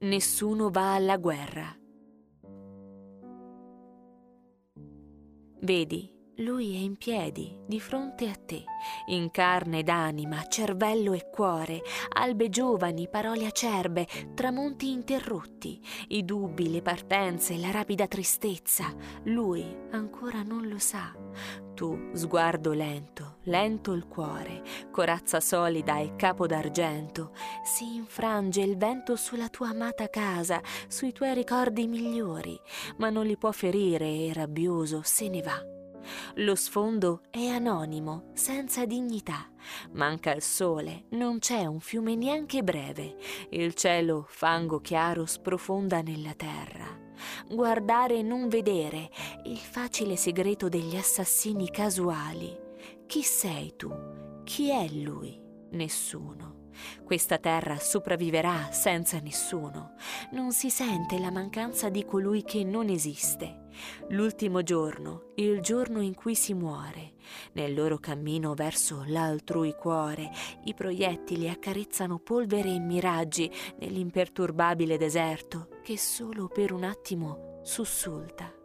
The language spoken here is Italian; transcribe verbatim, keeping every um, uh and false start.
Nessuno va alla guerra. Vedi, lui è in piedi, di fronte a te, in carne ed anima, cervello e cuore, albe giovani, parole acerbe, tramonti interrotti, i dubbi, le partenze, la rapida tristezza. Lui ancora non lo sa. Tu, sguardo lento, lento il cuore, corazza solida e capo d'argento, si infrange il vento sulla tua amata casa, sui tuoi ricordi migliori, ma non li può ferire e rabbioso se ne va. Lo sfondo è anonimo, senza dignità. Manca il sole, non c'è un fiume neanche breve. Il cielo, fango chiaro, sprofonda nella terra. Guardare e non vedere, il facile segreto degli assassini casuali. Chi sei tu? Chi è lui? Nessuno. Questa terra sopravviverà senza nessuno. Non si sente la mancanza di colui che non esiste. L'ultimo giorno, il giorno in cui si muore. Nel loro cammino verso l'altrui cuore, i proiettili accarezzano polvere e miraggi nell'imperturbabile deserto che solo per un attimo sussulta.